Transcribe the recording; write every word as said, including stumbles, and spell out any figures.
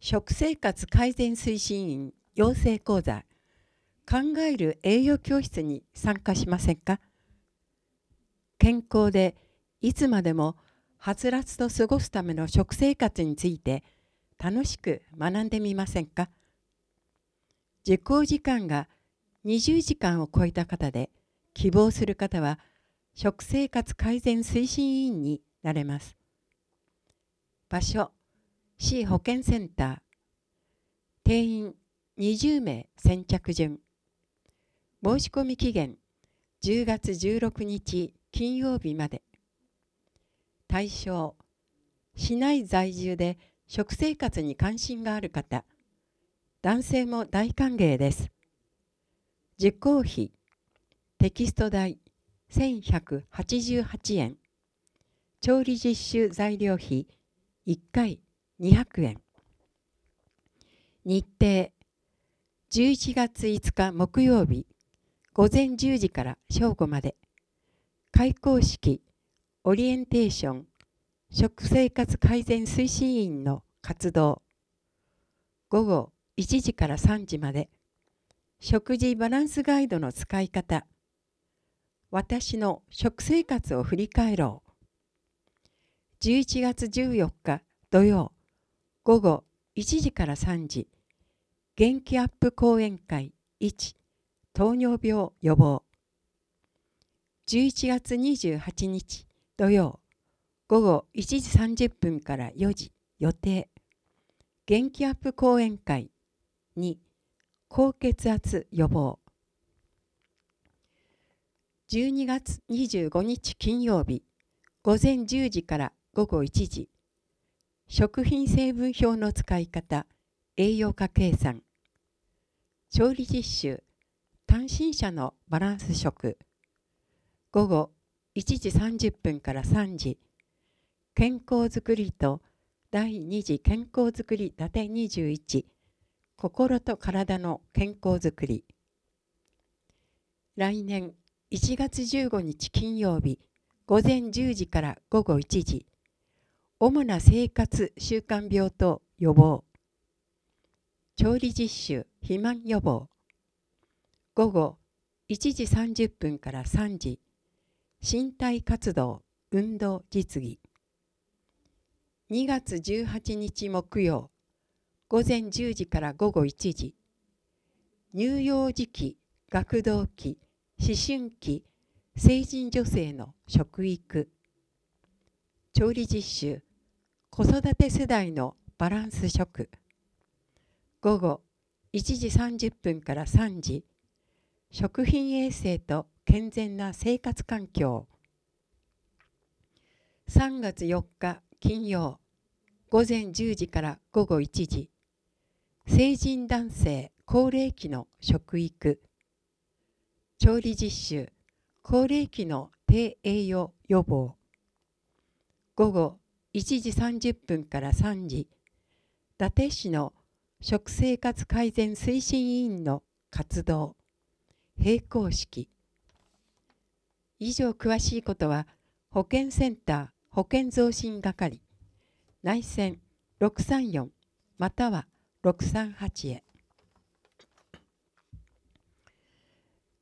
食生活改善推進員養成講座考える栄養教室に参加しませんか？健康でいつまでもはつらつと過ごすための食生活について楽しく学んでみませんか？受講時間がにじゅうじかんを超えた方で希望する方は食生活改善推進委員になれます。場所、市保健センター。定員にじゅうめい先着順。申し込み期限じゅうがつじゅうろくにち金曜日まで。対象、市内在住で食生活に関心がある方、男性も大歓迎です。受講費、テキスト代せんひゃくはちじゅうはちえん、調理実習材料費いっかいにひゃくえん。日程、じゅういちがついつか木曜日、午前じゅうじから正午まで。開講式、オリエンテーション、食生活改善推進員の活動。午後いちじからさんじまで。食事バランスガイドの使い方。私の食生活を振り返ろう。じゅういちがつじゅうよっか土曜、午後いちじからさんじ。元気アップ講演会いち、糖尿病予防。じゅういちがつにじゅうはちにち土曜、午後いちじさんじゅっぷんからよじ予定。元気アップ講演会に、高血圧予防。じゅうにがつにじゅうごにち金曜日、午前じゅうじから午後いちじ。食品成分表の使い方、栄養価計算。調理実習、単身者のバランス食。午後いちじさんじゅっぷんからさんじ。健康づくりとだいに次健康づくり伊達にじゅういち、心と体の健康づくり。来年いちがつじゅうごにち金曜日、午前じゅうじから午後いちじ。主な生活習慣病と予防。調理実習肥満予防。午後いちじさんじゅっぷんからさんじ。身体活動運動実技。にがつじゅうはちにち木曜、午前じゅうじから午後いちじ。乳幼児期、学童期、思春期、成人女性の食育。調理実習子育て世代のバランス食。午後いちじさんじゅっぷんからさんじ。食品衛生と健全な生活環境。さんがつよっか金曜、午前じゅうじから午後いちじ。成人男性高齢期の食育。調理実習高齢期の低栄養予防。午後いちじさんじゅっぷんからさんじ。伊達市の食生活改善推進委員の活動。閉講式。以上詳しいことは保健センター保健増進係内線ろくさんよんまたはろくさんはちへ。